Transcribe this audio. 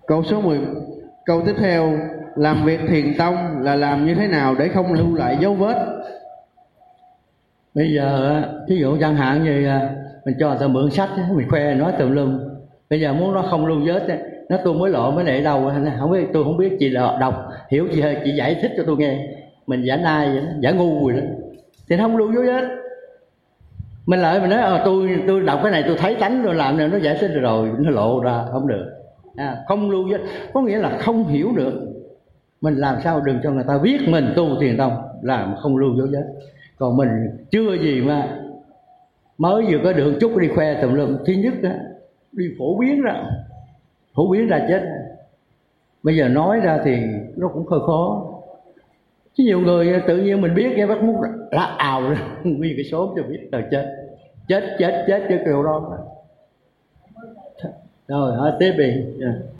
Câu số 10, câu tiếp theo, làm việc thiền tông là làm như thế nào để không lưu lại dấu vết? Bây giờ ví dụ chẳng hạn như mình cho người ta mượn sách, mình khoe nói tùm lum. Bây giờ muốn nó không lưu vết, nó tôi mới lộ mới để đâu, không biết, tôi không biết, chị đọc hiểu chị hơi, chị giải thích cho tôi nghe. Mình giả nai vậy đó, giả ngu rồi đó, thì nó không lưu dấu vết. Mình lại mình nói tôi đọc cái này tôi thấy tánh tôi làm nên nó giải thích rồi nó lộ ra không được. Không lưu vết có nghĩa là không hiểu được. Mình làm sao đừng cho người ta biết mình tu thiền tông là không lưu dấu vết. Còn mình chưa gì mà mới vừa có được chút đi khoe tùm lum. Thứ nhất đó, đi phổ biến ra chết. Bây giờ nói ra thì nó cũng hơi khó. Chứ nhiều người tự nhiên mình biết cái bắt mút lá ào ra nguyên cái số cho biết là chết cái kiểu đó. Rồi hỏi tiếp đi.